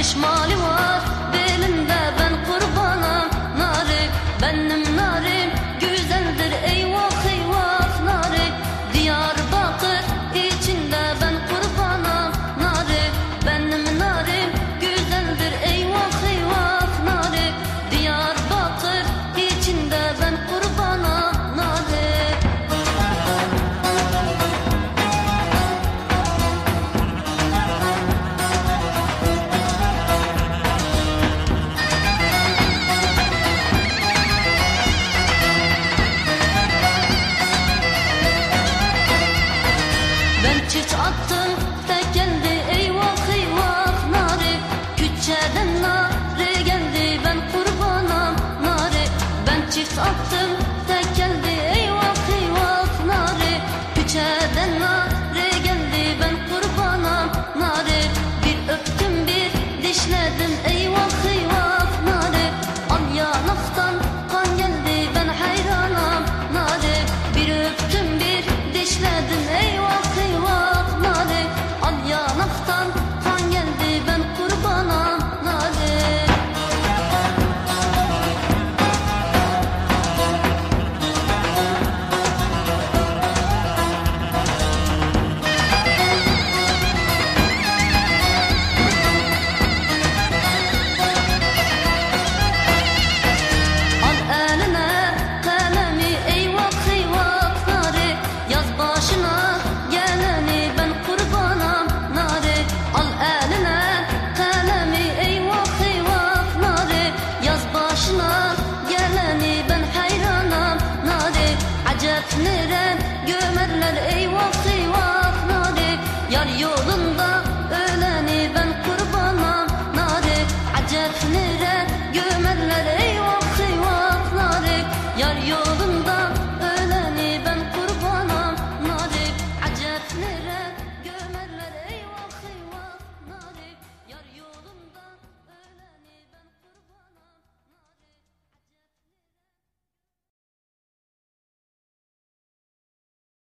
Peşmali var belinde, ben kurbanım narik. Benim narim güzeldir, eyvah eyvah narik. Diyarbakır içinde ben kurbanım narik. Benim narim güzeldir, eyvah eyvah narik. Diyarbakır içinde ben kurbanım narik. Çift attım tek geldi, eyvah eyvah narik. Küçeden nare geldi, ben kurbanım narik. Ben çift attım tek geldi, eyvah eyvah narik. Küçeden nare geldi, ben kurbanım narik. Bir öptüm bir dişledim, eyvah eyvah narik. Al yanaktan kan geldi, ben hayranım narik. Bir öptüm bir dişledim, eyvah eyvah narik. Al yanaktan kan geldi, ben kurbanım narik. Al eline kalemi, eyvah eyvah narik. Yaz başına geleni, ben kurbanım narik. Al eline kalemi, eyvah eyvah narik. Yaz başına geleni, ben hayranım narik. Acep neren gömerler, eyvah eyvah narik. Yar yolunda öleni, ben kurbanım narik. Acep neren gömerler, eyvah eyvah narik. Yar yolunda öleni, ben kurbanım narik. Acep neren